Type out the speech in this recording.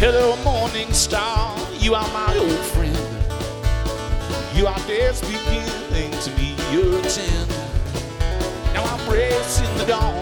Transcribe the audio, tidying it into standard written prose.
Hello, morning star, you are my old friend. You are just beginning to be your 10. Now I'm racing the dawn.